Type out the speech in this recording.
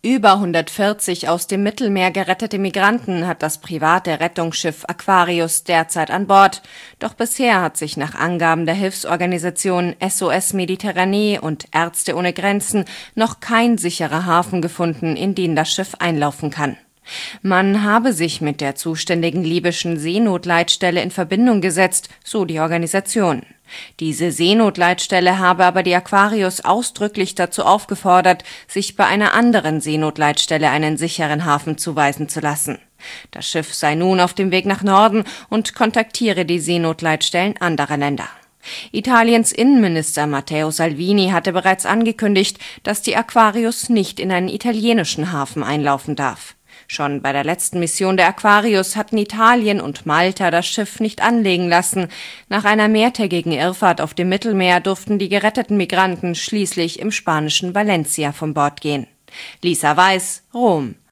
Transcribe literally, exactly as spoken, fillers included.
Über hundertvierzig aus dem Mittelmeer gerettete Migranten hat das private Rettungsschiff Aquarius derzeit an Bord. Doch bisher hat sich nach Angaben der Hilfsorganisationen S O S Mediterranee und Ärzte ohne Grenzen noch kein sicherer Hafen gefunden, in den das Schiff einlaufen kann. Man habe sich mit der zuständigen libyschen Seenotleitstelle in Verbindung gesetzt, so die Organisation. Diese Seenotleitstelle habe aber die Aquarius ausdrücklich dazu aufgefordert, sich bei einer anderen Seenotleitstelle einen sicheren Hafen zuweisen zu lassen. Das Schiff sei nun auf dem Weg nach Norden und kontaktiere die Seenotleitstellen anderer Länder. Italiens Innenminister Matteo Salvini hatte bereits angekündigt, dass die Aquarius nicht in einen italienischen Hafen einlaufen darf. Schon bei der letzten Mission der Aquarius hatten Italien und Malta das Schiff nicht anlegen lassen. Nach einer mehrtägigen Irrfahrt auf dem Mittelmeer durften die geretteten Migranten schließlich im spanischen Valencia von Bord gehen. Lisa Weiß, Rom.